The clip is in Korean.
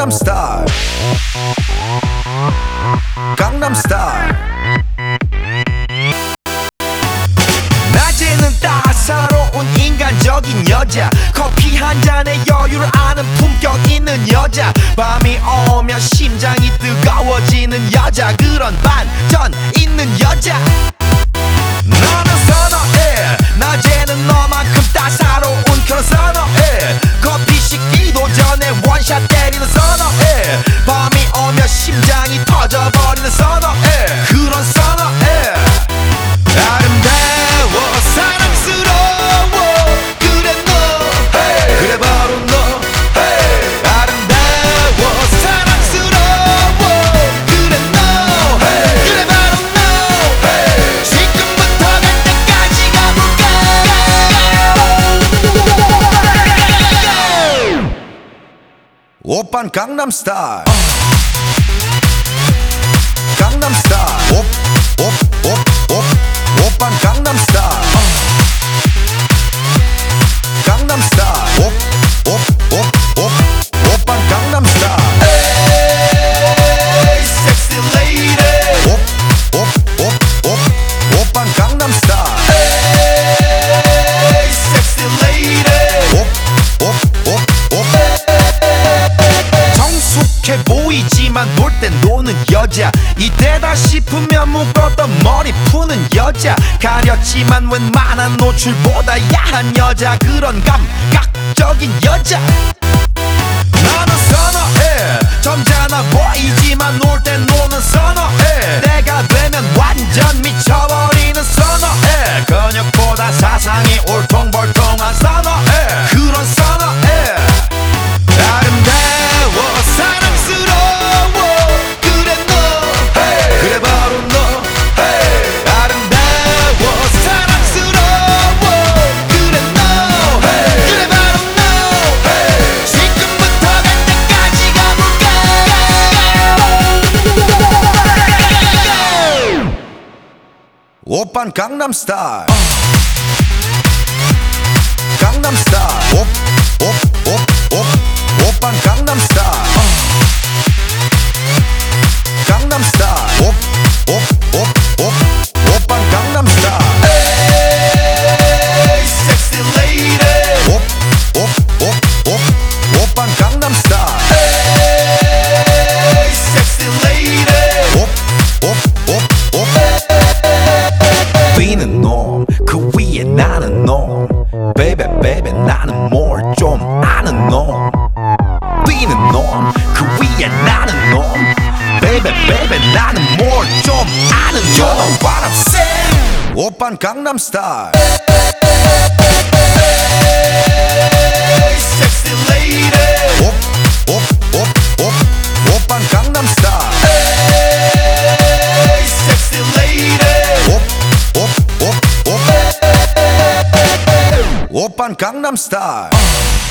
강남스타일 강남스타일 낮에는 따사로운 인간적인 여자 커피 한 잔에 여유를 아는 품격 있는 여자 밤이 오면 심장이 뜨거워지는 여자 그런 반전 있는 여자 너는 선어해 낮에는 너만큼 따사로운 그런 선어해 커피 식기도 전에 원샷 때리는 선어해 밤이 오면 심장이 터져버리는 선어해 그런 선어해 아름다워 사랑스러워 그래 너 hey. 그래 바로 너 hey. 아름다워 사랑스러워 그래 너 hey. 그래 바로 너 hey. 지금부터 갈 때까지 가볼까 오빤 강남스타일 강남스타일 오빤 강남스타일 강남스타일 오빤 강남스타일 에이 섹시 레이디 오빤 강남스타일 에이 섹시 레이디 정숙해 보이지만 놀 땐 노는 여자 이때다 싶으면 묶었던 머리 푸는 여자 가렸지만 웬만한 노출보다 야한 여자 그런 감각적인 여자 나는 선어해 점잖아 보이지만 놀 땐 노는 선어해 내가 되면 완전 미쳐버리는 선어해 근육보다 사상이 울퉁불퉁한 선어해 그런 선어해 아름다워 사랑스러워 그래 너 hey. 그래 바로 너 hey. 아름다워 사랑스러워 그래 너 hey. 그래 바로 너 hey. 지금부터 갈 때까지 가볼까 오빤 강남스타일 강남스타일 오빤 강남스타일 강남스타일 오빤 강남스타일 에이 섹시 레이디 오빤 강남스타일 에이 섹시 레이디 B는 놈 그 위에 나는 놈 Baby baby 나는 뭘 좀 아는 놈 B는 놈 그 위에 나는 놈 Baby baby 나는 뭘 좀 아는 놈 You know what I'm saying 오빤 강남스타일 Hey sexy lady 오빤 강남스타일 Hey sexy lady 오빤 강남스타일